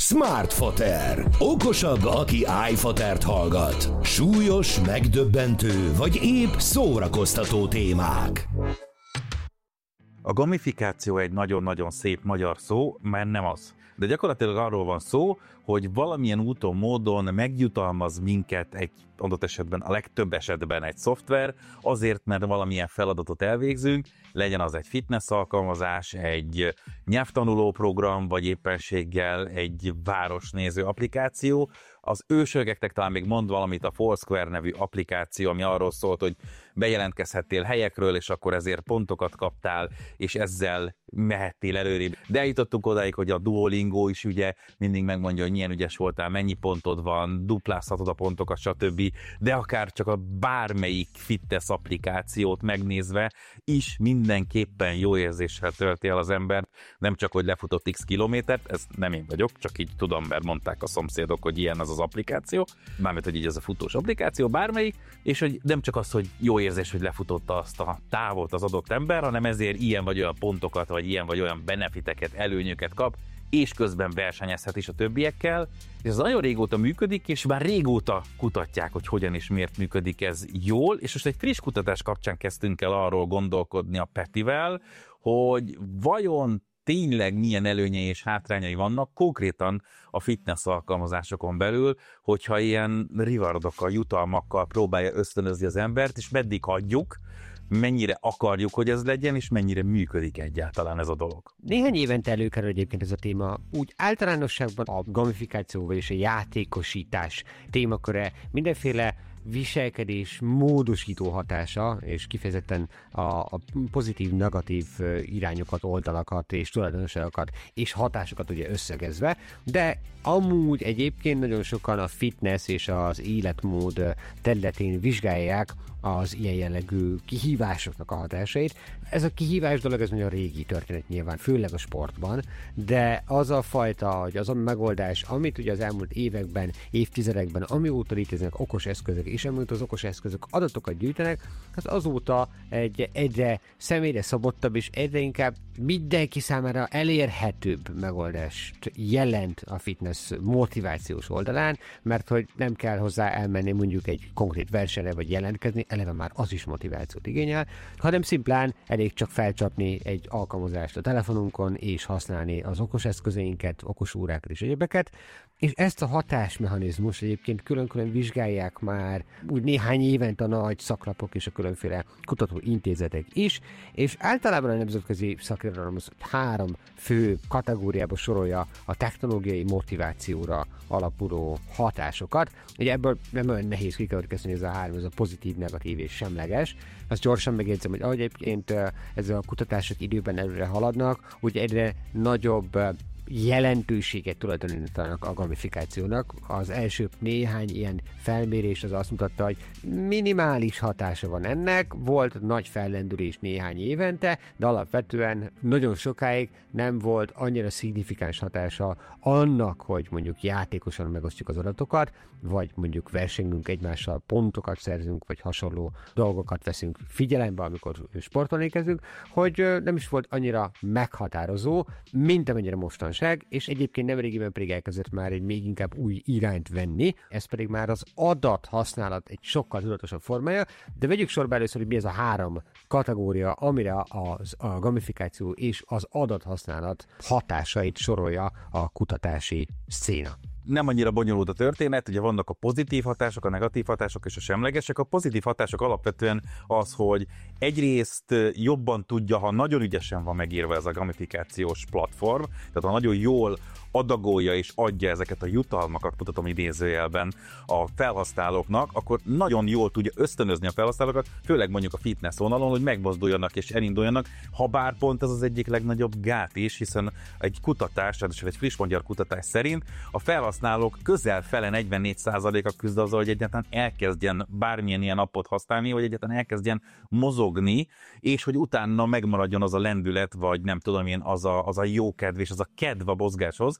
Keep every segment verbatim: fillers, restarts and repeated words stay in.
Smartfoter. Okosabb, aki iFotert hallgat. Súlyos, megdöbbentő, vagy épp szórakoztató témák. A gamifikáció egy nagyon-nagyon szép magyar szó, mert nem az. De gyakorlatilag arról van szó, hogy valamilyen úton, módon megjutalmaz minket egy adott esetben, a legtöbb esetben egy szoftver, azért, mert valamilyen feladatot elvégzünk, legyen az egy fitness alkalmazás, egy nyelvtanuló program, vagy éppenséggel egy városnéző applikáció. Az ősörgeknek talán még mond valamit a Foursquare nevű applikáció, ami arról szólt, hogy bejelentkezhettél helyekről, és akkor ezért pontokat kaptál, és ezzel mehettél előrébb. De eljutottunk odáig, hogy a Duolingo is ugye mindig megmondja, hogy milyen ügyes voltál, mennyi pontod van, duplázhatod a pontokat, stb. De akár csak a bármelyik fitness applikációt megnézve is mindenképpen jó érzéssel tölti el az embert, nem csak, hogy lefutott x kilométert, ez nem én vagyok, csak így tudom, mert mondták a szomszédok, hogy ilyen az az applikáció, mármint, hogy így az a futós applikáció, bármelyik, és hogy nem csak az, hogy jó érzés, hogy lefutotta azt a távot az adott ember, hanem ezért ilyen vagy olyan pontokat, vagy ilyen vagy olyan benefiteket, előnyöket kap, és közben versenyezhet is a többiekkel, és ez nagyon régóta működik, és már régóta kutatják, hogy hogyan és miért működik ez jól, és most egy friss kutatás kapcsán kezdtünk el arról gondolkodni a Petivel, hogy vajon tényleg milyen előnyei és hátrányai vannak konkrétan a fitness alkalmazásokon belül, hogyha ilyen rewardokkal, jutalmakkal próbálja ösztönözni az embert, és meddig hagyjuk, mennyire akarjuk, hogy ez legyen, és mennyire működik egyáltalán ez a dolog. Néhány évente előkerül egyébként ez a téma. Úgy általánosságban a gamifikáció, vagyis a játékosítás témaköre mindenféle viselkedés módosító hatása, és kifejezetten a, a pozitív-negatív irányokat, oldalakat és tulajdonságokat és hatásokat ugye összegezve, de amúgy egyébként nagyon sokan a fitness és az életmód területén vizsgálják az ilyen jellegű kihívásoknak a hatásait. Ez a kihívás dolog, ez nagyon régi történet nyilván, főleg a sportban, de az a fajta, hogy az a megoldás, amit ugye az elmúlt években, évtizedekben, amióta léteznek okos eszközök, és amióta az okos eszközök adatokat gyűjtenek, az azóta egy egyre személyre szabottabb és egyre inkább mindenki számára elérhetőbb megoldást jelent a fitness motivációs oldalán, mert hogy nem kell hozzá elmenni mondjuk egy konkrét versenyre vagy jelentkezni, eleve már az is motivációt igényel, hanem szimplán elég csak felcsapni egy alkalmazást a telefonunkon és használni az okos eszközeinket, okos órákat és egyebeket, és ezt a hatásmechanizmus egyébként külön-külön vizsgálják már úgy néhány évente a nagy szaklapok és a különféle kutatóintézetek is, és általában a nemzetközi szakirodalom az három fő kategóriába sorolja a technológiai motivációra alapuló hatásokat. Ugye ebből nem olyan nehéz kikövetkezni, ez a három, ez a pozitív, negatív és semleges. Azt gyorsan megjegyzem, hogy ahogy egyébként ezzel a kutatások időben előre haladnak, ugye egyre nagyobb jelentőséget tulajdonítanak a gamifikációnak. Az első néhány ilyen felmérés az azt mutatta, hogy minimális hatása van ennek, volt nagy fellendülés néhány évente, de alapvetően nagyon sokáig nem volt annyira szignifikáns hatása annak, hogy mondjuk játékosan megosztjuk az adatokat, vagy mondjuk versengünk egymással, pontokat szerzünk, vagy hasonló dolgokat veszünk figyelembe, amikor sportolni kezdünk, hogy nem is volt annyira meghatározó, mint amennyire mostan, és egyébként nemrégiben pedig elkezdett már egy még inkább új irányt venni, ez pedig már az adathasználat egy sokkal tudatosabb formája, de vegyük sorba először, hogy mi ez a három kategória, amire az, a gamifikáció és az adathasználat hatásait sorolja a kutatási széna. Nem annyira bonyolult a történet, ugye vannak a pozitív hatások, a negatív hatások és a semlegesek. A pozitív hatások alapvetően az, hogy egyrészt jobban tudja, ha nagyon ügyesen van megírva ez a gamifikációs platform, tehát ha nagyon jól adagolja és adja ezeket a jutalmakat, mutatom idézőjelben a felhasználóknak, akkor nagyon jól tudja ösztönözni a felhasználókat, főleg mondjuk a fitness vonalon, hogy megmozduljanak és elinduljanak, ha bár pont ez az egyik legnagyobb gát is, hiszen egy kutatás, tehát egy friss magyar kutatás szerint a felhasználók közel fele negyvennégy százaléka küzd azzal, hogy egyáltalán elkezdjen bármilyen ilyen appot használni, vagy egyáltalán elkezdjen mozogni, és hogy utána megmaradjon az a lendület, vagy nem tudom én, az a, az a jó kedv és az a kedv a mozgáshoz,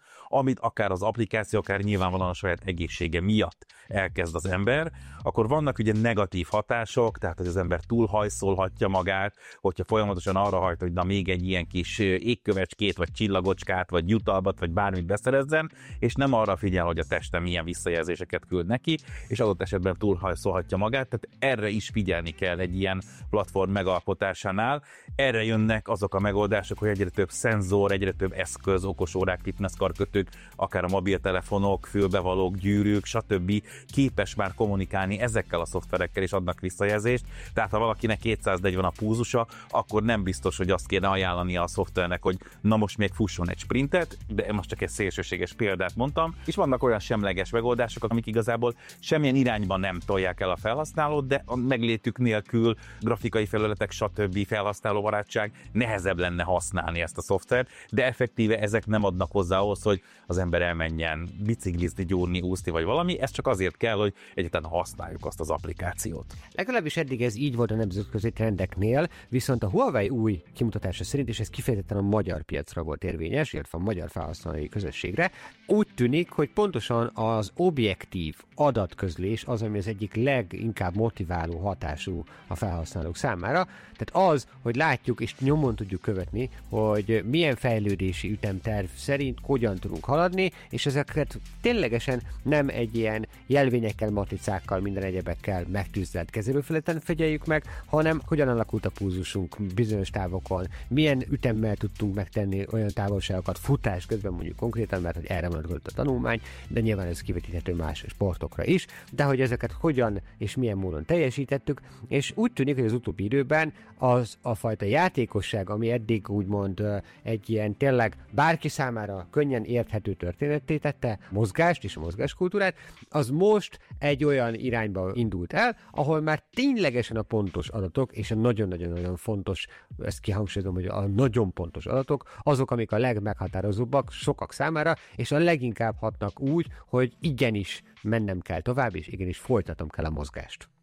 amit akár az applikáció, akár nyilvánvalóan a saját egészsége miatt elkezd az ember, akkor vannak ugye negatív hatások, tehát hogy az ember túlhajszolhatja magát, hogyha folyamatosan arra hajt, hogy na még egy ilyen kis égkövecskét, vagy csillagocskát, vagy jutalmat, vagy bármit beszerezzen, és nem arra figyel, hogy a teste milyen visszajelzéseket küld neki, és adott esetben túlhajszolhatja magát, tehát erre is figyelni kell egy ilyen platform megalkotásánál. Erre jönnek azok a megoldások, hogy egyre több szenzor, egyre több eszköz, okosórák, fitnesskarkötők, akár a mobiltelefonok, fülbevalók, gyűrűk, stb. Képes már kommunikálni ezekkel a szoftverekkel, és adnak visszajelzést. Tehát ha valakinek kétszáznegyven a púzusa, akkor nem biztos, hogy azt kéne ajánlani a szoftvernek, hogy na most még fusson egy sprintet, de most csak egy szélsőséges példát mondtam. És vannak olyan semleges megoldások, amik igazából semmilyen irányban nem tolják el a felhasználót, de a meglétük nélkül grafikai felületek, stb. Felhasználóbarátság nehezebb lenne használni ezt a szoftvert, de effektíve ezek nem adnak hozzá ahhoz, hogy az ember elmenjen biciklizni, gyúrni, úszni vagy valami, ez csak azért kell, hogy egyáltalán használjuk azt az applikációt. Legalábbis eddig ez így volt a nemzetközi trendeknél, viszont a Huawei új kimutatása szerint, és ez kifejezetten a magyar piacra volt érvényes, illetve a magyar felhasználói közösségre, úgy tűnik, hogy pontosan az objektív adatközlés az, ami az egyik leginkább motiváló hatású a felhasználók számára. Tehát az, hogy látjuk és nyomon tudjuk követni, hogy milyen fejlődési ütemterv szerint hogyan tudunk haladni, és ezeket ténylegesen nem egy ilyen jelvényekkel, matricákkal, minden egyebekkel megtűzdelt kezelőfelületen figyeljük meg, hanem hogyan alakult a pulzusunk bizonyos távokon, milyen ütemmel tudtunk megtenni olyan távolságokat futás közben mondjuk konkrétan, mert hogy erre vonatkozott a tanulmány, de nyilván ez kivetíthető más sportokra is, de hogy ezeket hogyan és milyen módon teljesítettük, és úgy tűnik, hogy az utóbbi időben az a fajta játékosság, ami eddig úgymond egy ilyen tényleg bárki számára könnyen érthető történetté tette, mozgást és a mozgáskultúrát, az most egy olyan irányba indult el, ahol már ténylegesen a pontos adatok, és a nagyon-nagyon-nagyon fontos, ezt kihangsúlyozom, hogy a nagyon pontos adatok, azok, amik a legmeghatározóbbak sokak számára, és a leginkább hatnak úgy, hogy igenis mennem kell tovább, és igenis folytatom kell a mozgást.